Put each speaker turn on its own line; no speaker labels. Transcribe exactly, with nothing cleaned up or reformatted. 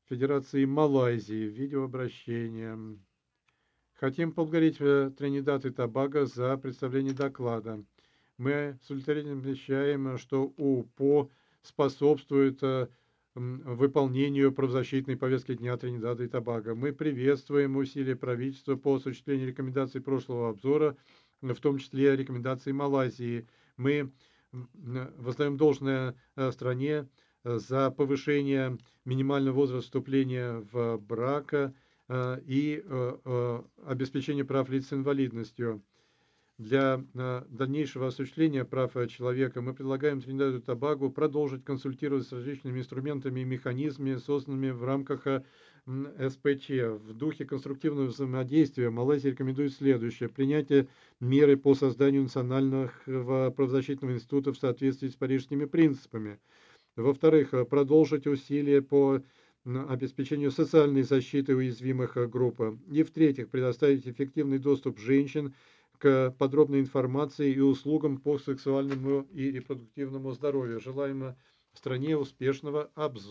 Федерации Малайзии видеообращение. Хотим поблагодарить э, Тринидад и Тобаго за представление доклада. Мы с удовлетворением отмечаем, что УПО способствует э, м, выполнению правозащитной повестки дня Тринидада и Тобаго. Мы приветствуем усилия правительства по осуществлению рекомендаций прошлого обзора, в том числе рекомендаций Малайзии. Мы м, воздаем должное э, стране э, за повышение минимального возраста вступления в брак э, и э, э, обеспечение прав лиц с инвалидностью. Для э, дальнейшего осуществления прав э, человека мы предлагаем Тринидаду и Тобаго продолжить консультироваться с различными инструментами и механизмами, созданными в рамках э, м, СПЧ. В духе конструктивного взаимодействия Малайзия рекомендует следующее: принятие меры по созданию национального правозащитного института в соответствии с парижскими принципами. Во-вторых, э, продолжить усилия по м, обеспечению социальной защиты уязвимых э, групп. И в-третьих, предоставить эффективный доступ женщин к подробной информации и услугам по сексуальному и репродуктивному здоровью. Желаем э, стране успешного обзора.